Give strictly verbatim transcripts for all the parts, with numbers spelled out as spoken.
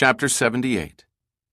Chapter seventy-eight.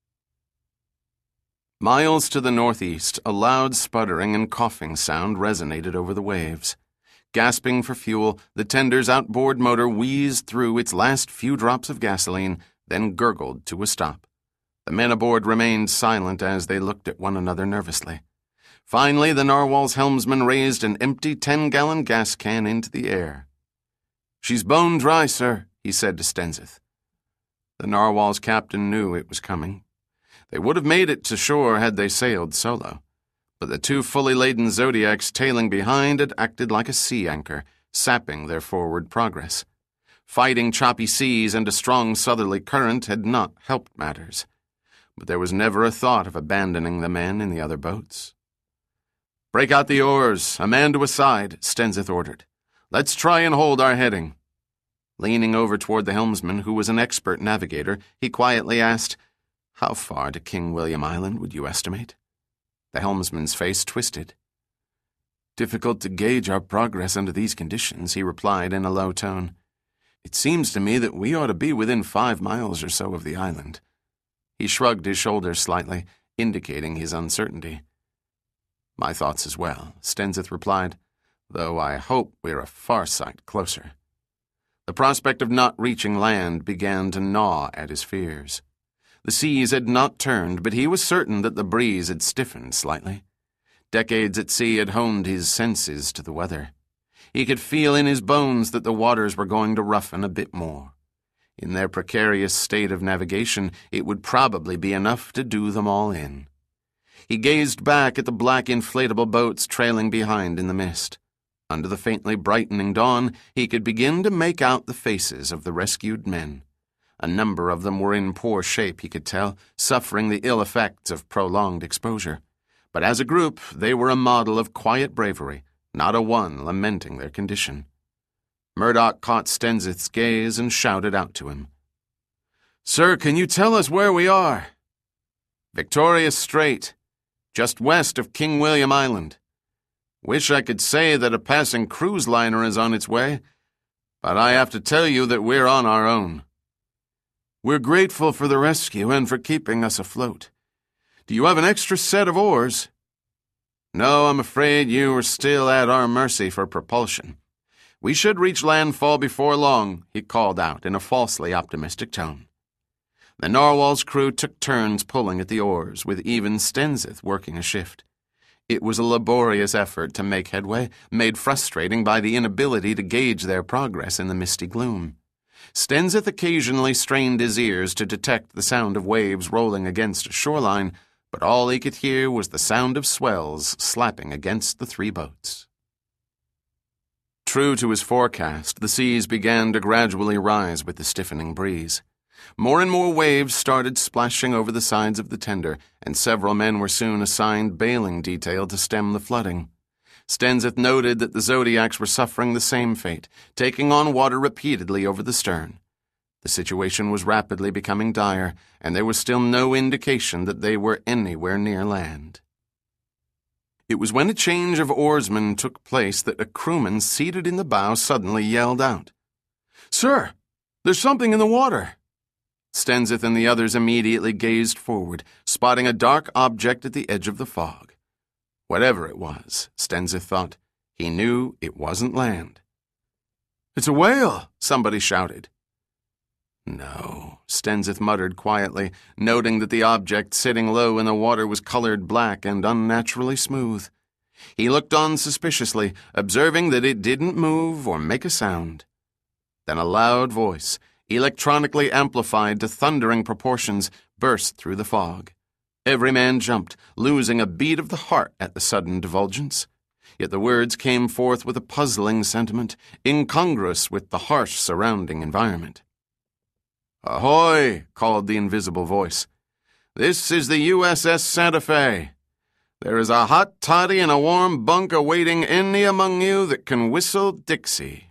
Miles to the northeast, a loud sputtering and coughing sound resonated over the waves. Gasping for fuel, the tender's outboard motor wheezed through its last few drops of gasoline, then gurgled to a stop. The men aboard remained silent as they looked at one another nervously. Finally, the Narwhal's helmsman raised an empty ten-gallon gas can into the air. "She's bone dry, sir," he said to Stenseth. The Narwhal's captain knew it was coming. They would have made it to shore had they sailed solo, but the two fully laden Zodiacs tailing behind had acted like a sea anchor, sapping their forward progress. Fighting choppy seas and a strong southerly current had not helped matters, but there was never a thought of abandoning the men in the other boats. "Break out the oars, a man to a side," Stenseth ordered. "Let's try and hold our heading." Leaning over toward the helmsman, who was an expert navigator, he quietly asked, "How far to King William Island would you estimate?" The helmsman's face twisted. "Difficult to gauge our progress under these conditions," he replied in a low tone. "It seems to me that we ought to be within five miles or so of the island." He shrugged his shoulders slightly, indicating his uncertainty. "My thoughts as well," Stenseth replied, "though I hope we're a far sight closer." The prospect of not reaching land began to gnaw at his fears. The seas had not turned, but he was certain that the breeze had stiffened slightly. Decades at sea had honed his senses to the weather. He could feel in his bones that the waters were going to roughen a bit more. In their precarious state of navigation, it would probably be enough to do them all in. He gazed back at the black inflatable boats trailing behind in the mist. Under the faintly brightening dawn, he could begin to make out the faces of the rescued men. A number of them were in poor shape, he could tell, suffering the ill effects of prolonged exposure. But as a group, they were a model of quiet bravery, not a one lamenting their condition. Murdoch caught Stenseth's gaze and shouted out to him. "Sir, can you tell us where we are?" "Victoria Strait, just west of King William Island. Wish I could say that a passing cruise liner is on its way, but I have to tell you that we're on our own." "We're grateful for the rescue and for keeping us afloat. Do you have an extra set of oars?" "No, I'm afraid you are still at our mercy for propulsion. We should reach landfall before long," he called out in a falsely optimistic tone. The Narwhal's crew took turns pulling at the oars, with even Stenseth working a shift. It was a laborious effort to make headway, made frustrating by the inability to gauge their progress in the misty gloom. Stenseth occasionally strained his ears to detect the sound of waves rolling against a shoreline, but all he could hear was the sound of swells slapping against the three boats. True to his forecast, the seas began to gradually rise with the stiffening breeze. More and more waves started splashing over the sides of the tender, and several men were soon assigned bailing detail to stem the flooding. Stenseth noted that the Zodiacs were suffering the same fate, taking on water repeatedly over the stern. The situation was rapidly becoming dire, and there was still no indication that they were anywhere near land. It was when a change of oarsmen took place that a crewman seated in the bow suddenly yelled out, "Sir, there's something in the water!" Stenseth and the others immediately gazed forward, spotting a dark object at the edge of the fog. Whatever it was, Stenseth thought, he knew it wasn't land. "It's a whale!" somebody shouted. "No," Stenseth muttered quietly, noting that the object sitting low in the water was colored black and unnaturally smooth. He looked on suspiciously, observing that it didn't move or make a sound. Then a loud voice, electronically amplified to thundering proportions, burst through the fog. Every man jumped, losing a beat of the heart at the sudden divulgence. Yet the words came forth with a puzzling sentiment, incongruous with the harsh surrounding environment. "Ahoy!" called the invisible voice. "This is the U S S Santa Fe. There is a hot toddy and a warm bunk awaiting any among you that can whistle Dixie."